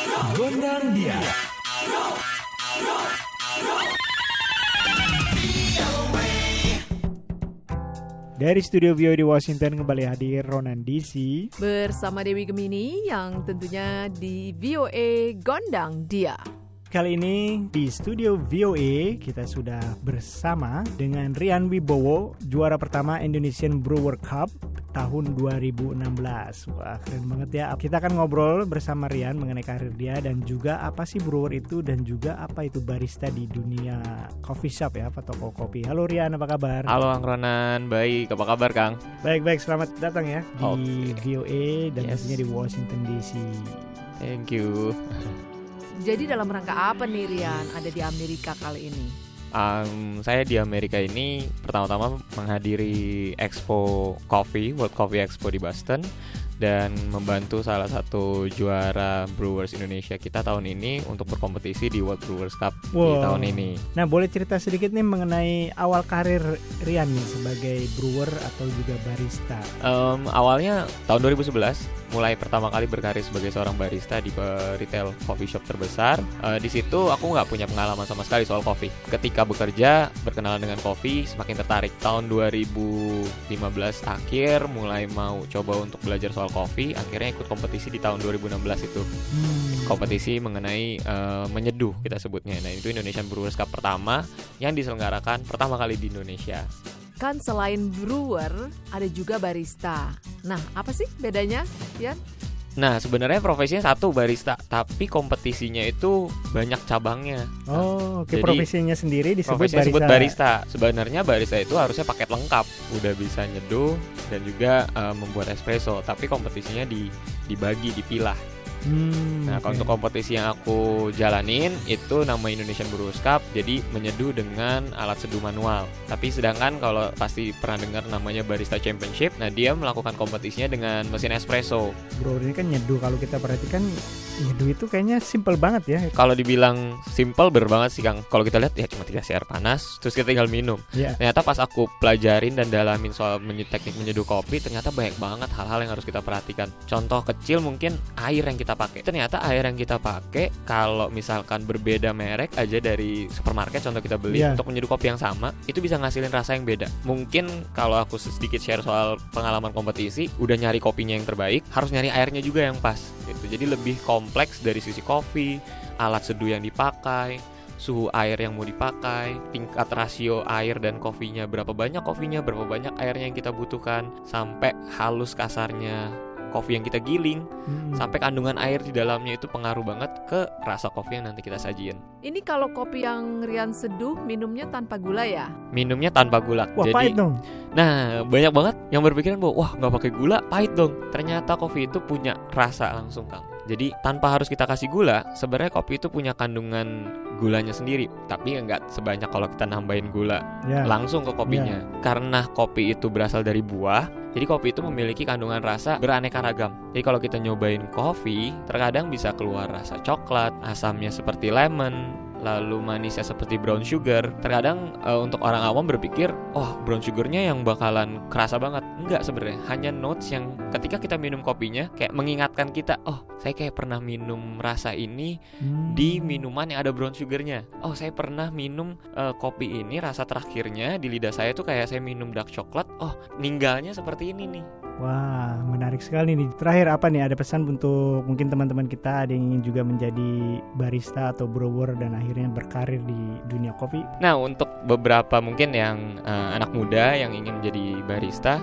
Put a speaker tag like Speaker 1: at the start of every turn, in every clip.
Speaker 1: Gondang dia.
Speaker 2: Dari studio VO di Washington kembali hadir Ronan DC
Speaker 3: bersama Dewi Gemini yang tentunya di VOA Gondang Dia.
Speaker 2: Kali ini di studio VOA kita sudah bersama dengan Rian Wibowo, juara pertama Indonesian Brewer Cup tahun 2016. Wah, keren banget ya. Kita akan ngobrol bersama Rian mengenai karir dia dan juga apa sih brewer itu dan juga apa itu barista di dunia coffee shop ya, atau toko kopi. Halo Rian, apa kabar?
Speaker 4: Halo Kang Ronan, baik. Apa kabar Kang?
Speaker 2: Baik, selamat datang ya di VOA dan tentunya di Washington DC.
Speaker 4: Thank you.
Speaker 3: Jadi dalam rangka apa nih Rian ada di Amerika kali ini?
Speaker 4: Saya di Amerika ini pertama-tama menghadiri Expo Coffee, World Coffee Expo di Boston, dan membantu salah satu juara Brewers Indonesia kita tahun ini untuk berkompetisi di World Brewers Cup di tahun ini.
Speaker 2: Nah, boleh cerita sedikit nih mengenai awal karir Rian nih sebagai brewer atau juga barista?
Speaker 4: Awalnya tahun 2011 mulai pertama kali berkarir sebagai seorang barista di retail coffee shop terbesar. Di situ aku nggak punya pengalaman sama sekali soal kopi. Ketika bekerja, berkenalan dengan kopi, semakin tertarik. Tahun 2015 akhir mulai mau coba untuk belajar soal kopi. Akhirnya ikut kompetisi di tahun 2016 itu. Kompetisi mengenai menyeduh kita sebutnya. Nah, itu Indonesian Brewers Cup pertama yang diselenggarakan pertama kali di Indonesia.
Speaker 3: Kan selain brewer ada juga barista. Nah, apa sih bedanya, Yan?
Speaker 4: Nah, sebenarnya profesinya satu, barista, tapi kompetisinya itu banyak cabangnya.
Speaker 2: Oh, oke.
Speaker 4: Jadi,
Speaker 2: profesinya sendiri disebut
Speaker 4: barista. Sebenarnya barista itu harusnya paket lengkap, udah bisa nyeduh dan juga membuat espresso, tapi kompetisinya dibagi, dipilah. Nah, kalau untuk kompetisi yang aku jalanin itu nama Indonesian Brewers Cup, jadi menyeduh dengan alat seduh manual. Tapi sedangkan kalau pasti pernah dengar namanya Barista Championship, nah dia melakukan kompetisinya dengan mesin espresso.
Speaker 2: Bro, ini kan nyeduh, kalau kita perhatikan nyeduh itu kayaknya simple banget ya.
Speaker 4: Kalau dibilang simple, bener banget sih Kang. Kalau kita lihat ya cuma dikasih air panas, terus kita tinggal minum. Ternyata pas aku pelajarin dan dalamin soal teknik menyeduh kopi, ternyata banyak banget hal-hal yang harus kita perhatikan. Contoh kecil mungkin air yang kita pakai. Ternyata air yang kita pakai kalau misalkan berbeda merek aja dari supermarket, contoh kita beli untuk menyeduh kopi yang sama, itu bisa ngasilin rasa yang beda. Mungkin kalau aku sedikit share soal pengalaman kompetisi, udah nyari kopinya yang terbaik, harus nyari airnya juga yang pas gitu. Jadi lebih kompleks dari sisi kopi, alat seduh yang dipakai, suhu air yang mau dipakai, tingkat rasio air dan kopinya, berapa banyak kopinya, berapa banyak airnya yang kita butuhkan, sampai halus kasarnya kopi yang kita giling, sampai kandungan air di dalamnya itu pengaruh banget ke rasa kopi yang nanti kita sajiin.
Speaker 3: Ini kalau kopi yang Rian seduh minumnya tanpa gula ya?
Speaker 4: Minumnya tanpa gula.
Speaker 2: Wah, jadi pahit dong.
Speaker 4: Nah, banyak banget yang berpikiran bahwa wah, nggak pakai gula pahit dong. Ternyata kopi itu punya rasa langsung, Kang. Jadi tanpa harus kita kasih gula, sebenarnya kopi itu punya kandungan gulanya sendiri, tapi nggak sebanyak kalau kita nambahin gula langsung ke kopinya. Karena kopi itu berasal dari buah, jadi kopi itu memiliki kandungan rasa beraneka ragam. Jadi kalau kita nyobain kopi, terkadang bisa keluar rasa coklat, asamnya seperti lemon, lalu manisnya seperti brown sugar. Terkadang untuk orang awam berpikir, oh brown sugarnya yang bakalan kerasa banget. Enggak, sebenarnya hanya notes yang ketika kita minum kopinya kayak mengingatkan kita, oh saya kayak pernah minum rasa ini di minuman yang ada brown sugarnya. Oh saya pernah minum kopi ini, rasa terakhirnya di lidah saya tuh kayak saya minum dark coklat. Oh ninggalnya seperti ini nih.
Speaker 2: Wah, menarik sekali nih. Terakhir apa nih, ada pesan untuk mungkin teman-teman kita ada yang ingin juga menjadi barista atau brewer dan akhirnya berkarir di dunia kopi?
Speaker 4: Nah, untuk beberapa mungkin yang anak muda yang ingin menjadi barista,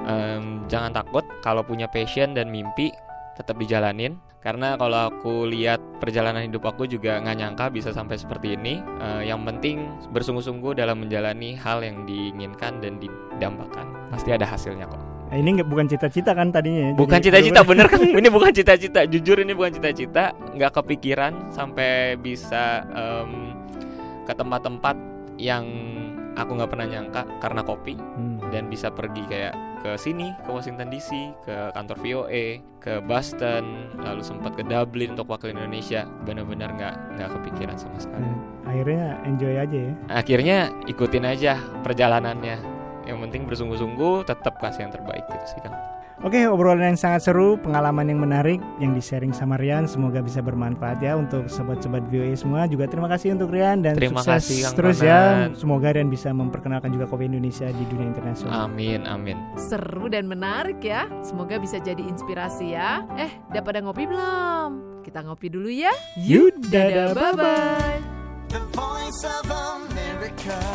Speaker 4: jangan takut. Kalau punya passion dan mimpi, tetap dijalanin. Karena kalau aku lihat perjalanan hidup aku juga nggak nyangka bisa sampai seperti ini. Yang penting bersungguh-sungguh dalam menjalani hal yang diinginkan dan didambakan. Pasti ada hasilnya kok.
Speaker 2: Ini bukan cita-cita kan tadinya ya?
Speaker 4: Bukan cita-cita, bener kan? Ini bukan cita-cita. Jujur ini bukan cita-cita. Nggak kepikiran sampai bisa ke tempat-tempat yang aku nggak pernah nyangka karena kopi. Dan bisa pergi kayak ke sini, ke Washington DC, ke kantor VOA, ke Boston, lalu sempat ke Dublin untuk wakil Indonesia. Benar-benar nggak kepikiran sama sekali.
Speaker 2: Akhirnya enjoy aja ya?
Speaker 4: Akhirnya ikutin aja perjalanannya. Yang penting bersungguh-sungguh, tetap kasih yang terbaik gitu sih Kang.
Speaker 2: Oke, obrolan yang sangat seru, pengalaman yang menarik yang di-sharing sama Rian, semoga bisa bermanfaat ya untuk sobat-sobat VOA semua. Juga terima kasih untuk Rian dan
Speaker 4: Terima
Speaker 2: sukses
Speaker 4: kasih, Kang
Speaker 2: terus
Speaker 4: Ronan.
Speaker 2: ya. Semoga Rian bisa memperkenalkan juga kopi Indonesia di dunia internasional.
Speaker 4: Amin, amin.
Speaker 3: Seru dan menarik ya. Semoga bisa jadi inspirasi ya. Udah pada ngopi belum? Kita ngopi dulu ya.
Speaker 2: Yuk, dadah,
Speaker 3: bye-bye.
Speaker 1: The voice of America.